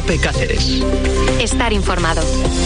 COPE Cáceres. Estar informado.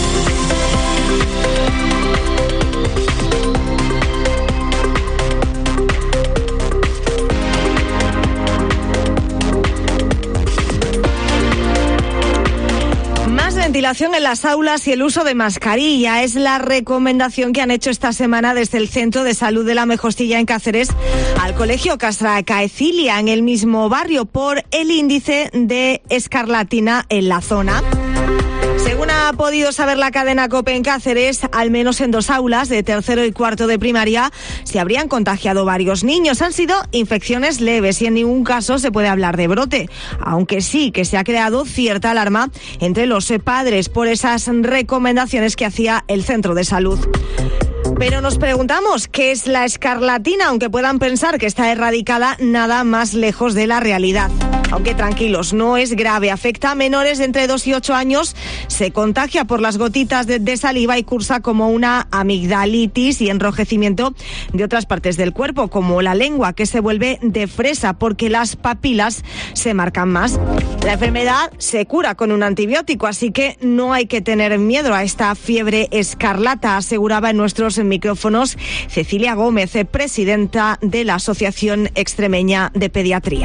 Más ventilación en las aulas y el uso de mascarilla es la recomendación que han hecho esta semana desde el Centro de Salud de la Mejostilla en Cáceres al Colegio Castro Caecilia, en el mismo barrio, por el índice de escarlatina en la zona. Según ha podido saber la cadena COPE en Cáceres, al menos en 2 aulas de tercero y cuarto de primaria se habrían contagiado varios niños. Han sido infecciones leves y en ningún caso se puede hablar de brote, aunque sí que se ha creado cierta alarma entre los padres por esas recomendaciones que hacía el centro de salud. Pero nos preguntamos, ¿qué es la escarlatina? Aunque puedan pensar que está erradicada, nada más lejos de la realidad. Aunque tranquilos, no es grave, afecta a menores de entre 2 y 8 años, se contagia por las gotitas de saliva y cursa como una amigdalitis y enrojecimiento de otras partes del cuerpo, como la lengua, que se vuelve de fresa porque las papilas se marcan más. La enfermedad se cura con un antibiótico, así que no hay que tener miedo a esta fiebre escarlata, aseguraba en nuestros micrófonos Cecilia Gómez, presidenta de la Asociación Extremeña de Pediatría.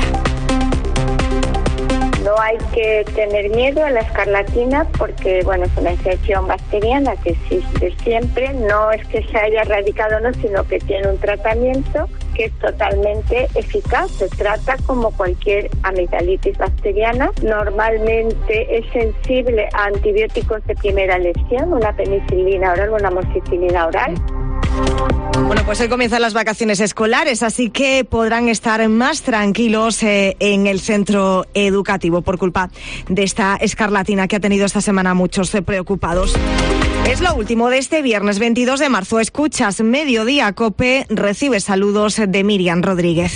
No hay que tener miedo a la escarlatina porque, bueno, es una infección bacteriana que existe siempre. No es que se haya erradicado, no, sino que tiene un tratamiento que es totalmente eficaz. Se trata como cualquier amigdalitis bacteriana. Normalmente es sensible a antibióticos de primera elección, una penicilina oral o una amoxicilina oral. Bueno, pues hoy comienzan las vacaciones escolares, así que podrán estar más tranquilos en el centro educativo por culpa de esta escarlatina que ha tenido esta semana muchos preocupados. Es lo último de este viernes 22 de marzo. Escuchas Mediodía COPE, recibe saludos de Miriam Rodríguez.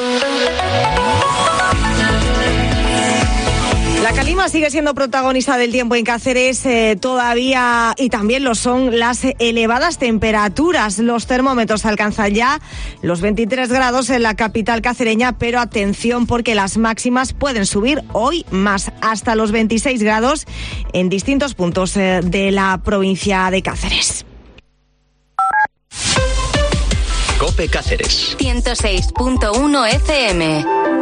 La calima sigue siendo protagonista del tiempo en Cáceres todavía, y también lo son las elevadas temperaturas. Los termómetros alcanzan ya los 23 grados en la capital cacereña, pero atención porque las máximas pueden subir hoy más, hasta los 26 grados en distintos puntos de la provincia de Cáceres. COPE Cáceres 106.1 FM.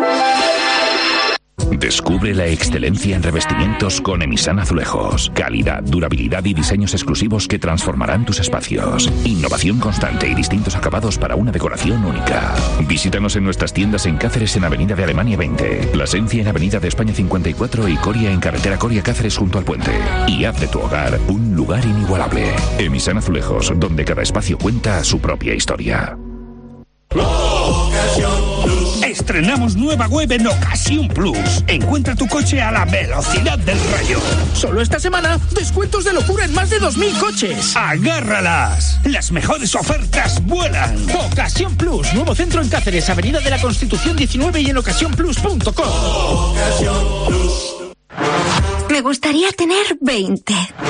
Descubre la excelencia en revestimientos con Emisan Azulejos. Calidad, durabilidad y diseños exclusivos que transformarán tus espacios. Innovación constante y distintos acabados para una decoración única. Visítanos en nuestras tiendas en Cáceres, en Avenida de Alemania 20, Plasencia en Avenida de España 54 y Coria en Carretera Coria Cáceres junto al puente. Y haz de tu hogar un lugar inigualable. Emisan Azulejos, donde cada espacio cuenta su propia historia. Estrenamos nueva web en Ocasión Plus. Encuentra tu coche a la velocidad del rayo. Solo esta semana, descuentos de locura en más de 2.000 coches. ¡Agárralas! Las mejores ofertas vuelan. Ocasión Plus, nuevo centro en Cáceres, Avenida de la Constitución 19 y en ocasiónplus.com. Ocasión Plus. Me gustaría tener 20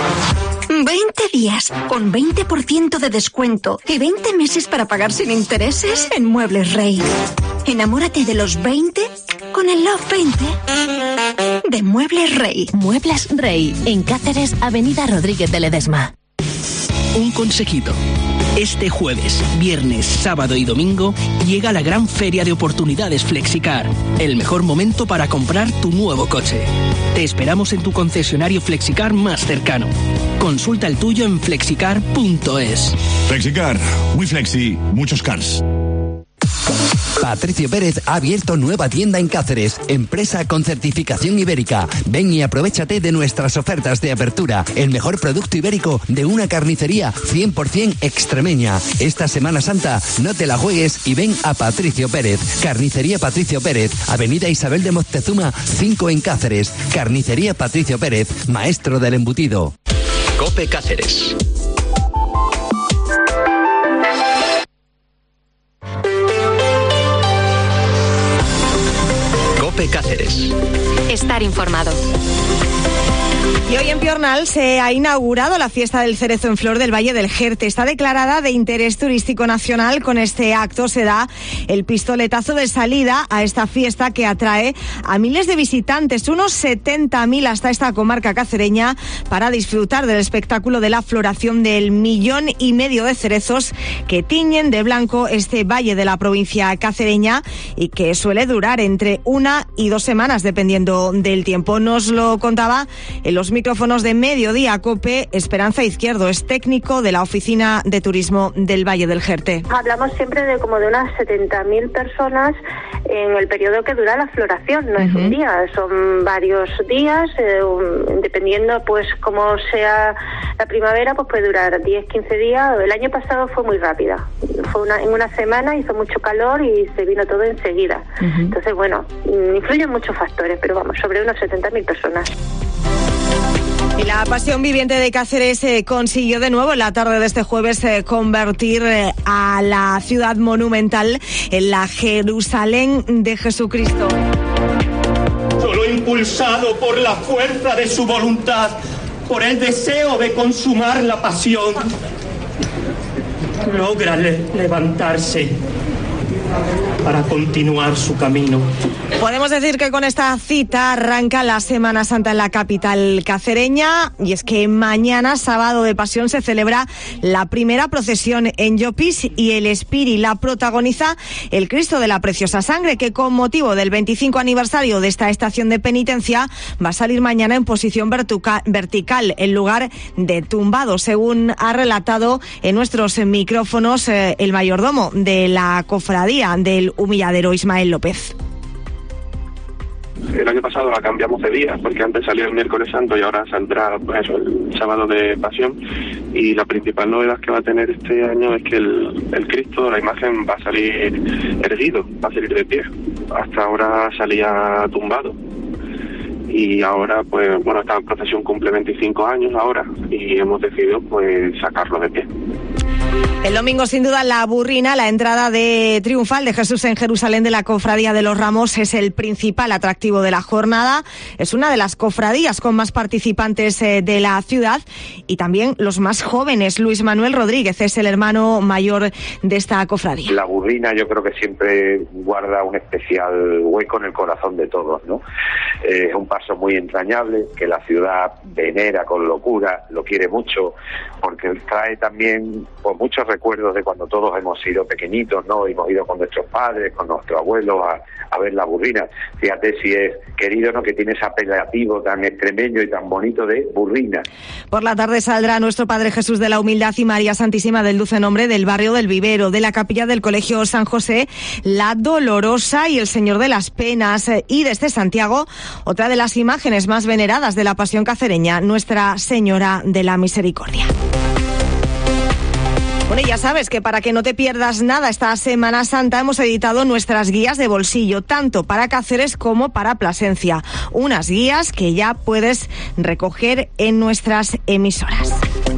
días con 20% de descuento y 20 meses para pagar sin intereses en Muebles Rey. Enamórate de los 20 con el Love 20 de Muebles Rey. Muebles Rey, en Cáceres, Avenida Rodríguez de Ledesma. Un consejito. Este jueves, viernes, sábado y domingo llega la gran feria de oportunidades Flexicar, el mejor momento para comprar tu nuevo coche. Te esperamos en tu concesionario Flexicar más cercano. Consulta el tuyo en flexicar.es. Flexicar, muy flexi, muchos cars. Patricio Pérez ha abierto nueva tienda en Cáceres, empresa con certificación ibérica. Ven y aprovéchate de nuestras ofertas de apertura, el mejor producto ibérico de una carnicería 100% extremeña. Esta Semana Santa no te la juegues y ven a Patricio Pérez. Carnicería Patricio Pérez, Avenida Isabel de Moctezuma 5 en Cáceres. Carnicería Patricio Pérez, maestro del embutido. COPE Cáceres. COPE Cáceres. Estar informado. Y hoy en Piornal se ha inaugurado la fiesta del cerezo en flor del Valle del Jerte. Está declarada de interés turístico nacional. Con este acto se da el pistoletazo de salida a esta fiesta que atrae a miles de visitantes, unos 70.000 hasta esta comarca cacereña, para disfrutar del espectáculo de la floración del 1,5 millones de cerezos que tiñen de blanco este valle de la provincia cacereña y que suele durar entre 1 y 2 semanas dependiendo del tiempo. Nos lo contaba en los micrófonos de Mediodía COPE Esperanza Izquierdo, es técnico de la Oficina de Turismo del Valle del Jerte. Hablamos siempre de como de unas 70.000 personas en el periodo que dura la floración, no es un día, son varios días, dependiendo pues cómo sea la primavera, pues puede durar 10, 15 días. El año pasado fue muy rápida, en una semana hizo mucho calor y se vino todo enseguida. Entonces, bueno, influyen muchos factores, pero vamos, sobre unos 70.000 personas. Y la Pasión Viviente de Cáceres consiguió de nuevo en la tarde de este jueves convertir a la ciudad monumental en la Jerusalén de Jesucristo. Solo impulsado por la fuerza de su voluntad, por el deseo de consumar la pasión, logra levantarse para continuar su camino. Podemos decir que con esta cita arranca la Semana Santa en la capital cacereña, y es que mañana, sábado de Pasión, se celebra la primera procesión en Llopis y el Espiri la protagoniza el Cristo de la Preciosa Sangre, que con motivo del 25 aniversario de esta estación de penitencia va a salir mañana en posición vertical en lugar de tumbado, según ha relatado en nuestros micrófonos el mayordomo de la cofradía del Humilladero, Ismael López. El año pasado la cambiamos de día, porque antes salía el miércoles santo y ahora saldrá pues, el sábado de Pasión, y la principal novedad que va a tener este año es que el Cristo, la imagen, va a salir erguido, va a salir de pie. Hasta ahora salía tumbado y ahora pues bueno, esta procesión cumple 25 años ahora y hemos decidido pues sacarlo de pie. El domingo, sin duda, la burrina, la entrada de triunfal de Jesús en Jerusalén de la Cofradía de los Ramos, es el principal atractivo de la jornada. Es una de las cofradías con más participantes de la ciudad y también los más jóvenes. Luis Manuel Rodríguez es el hermano mayor de esta cofradía. La burrina yo creo que siempre guarda un especial hueco en el corazón de todos, ¿no? Es un paso muy entrañable que la ciudad venera con locura, lo quiere mucho, porque trae también pues, muchos recuerdos de cuando todos hemos sido pequeñitos, ¿no? Hemos ido con nuestros padres, con nuestros abuelos a ver la burrina. Fíjate si es querido, ¿no? Que tiene ese apelativo tan extremeño y tan bonito de burrina. Por la tarde saldrá nuestro Padre Jesús de la Humildad y María Santísima del Dulce Nombre del barrio del Vivero, de la capilla del Colegio San José, la Dolorosa y el Señor de las Penas, y desde Santiago, otra de las imágenes más veneradas de la Pasión cacereña, Nuestra Señora de la Misericordia. Bueno, y ya sabes que para que no te pierdas nada esta Semana Santa hemos editado nuestras guías de bolsillo, tanto para Cáceres como para Plasencia. Unas guías que ya puedes recoger en nuestras emisoras.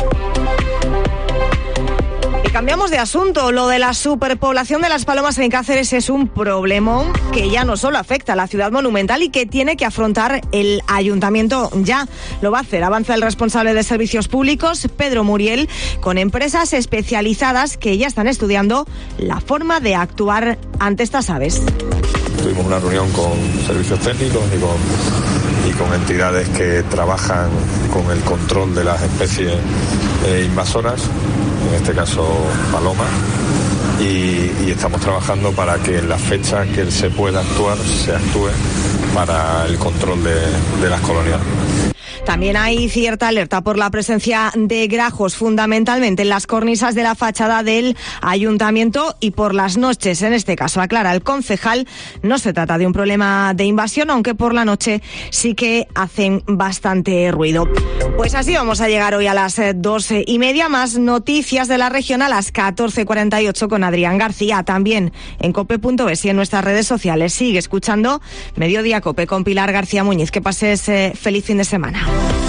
Y cambiamos de asunto. Lo de la superpoblación de las palomas en Cáceres es un problemón que ya no solo afecta a la ciudad monumental y que tiene que afrontar el ayuntamiento ya. Lo va a hacer, avanza el responsable de servicios públicos, Pedro Muriel, con empresas especializadas que ya están estudiando la forma de actuar ante estas aves. Tuvimos una reunión con servicios técnicos y con entidades que trabajan con el control de las especies invasoras, en este caso palomas, y estamos trabajando para que en la fecha que se pueda actuar, se actúe para el control de las colonias. También hay cierta alerta por la presencia de grajos, fundamentalmente en las cornisas de la fachada del ayuntamiento y por las noches. En este caso, aclara el concejal, no se trata de un problema de invasión, aunque por la noche sí que hacen bastante ruido. Pues así vamos a llegar hoy a las 2:30. Más noticias de la región a las 14:48 con Adrián García. También en cope.es y en nuestras redes sociales. Sigue escuchando Mediodía Cope con Pilar García Muñiz. Que pases feliz fin de semana.